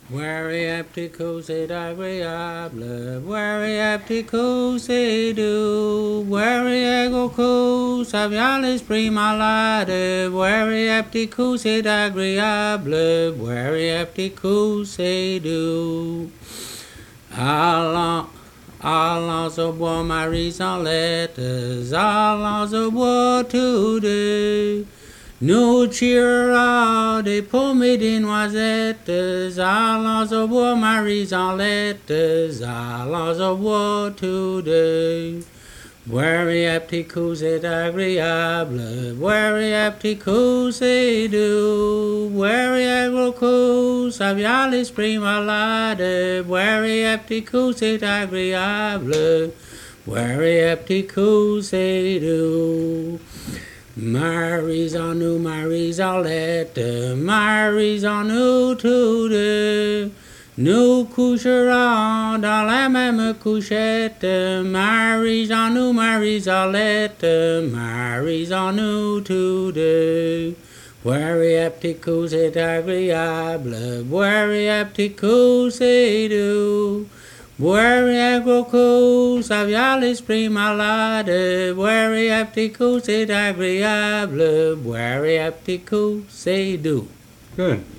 Variabtico c'est agréable, variabtico c'est doux, variagoco ça vient l'esprit malade, variabtico c'est agréable, variabtico c'est doux. Allons, allons au bois, Marie sans lettres, allons au bois tous deux. Nous tirera des pommes et des noisettes, allons au bois, Marie en lettres, allons au bois tous deux. Variabtico c'est agréable, variabtico c'est doux, variabtico ça vient l'esprit malade, variabtico c'est agréable, variabtico c'est doux. Mary's en lettres, Mary's en nous tous deux. Nous coucherons dans la même couchette, Mary's en lettres, Mary's en nous tous deux. Variabtico c'est agréable, variabtico c'est doux. Variabtico, ça vient l'esprit malade, variabtico c'est agréable, variabtico c'est doux. Good.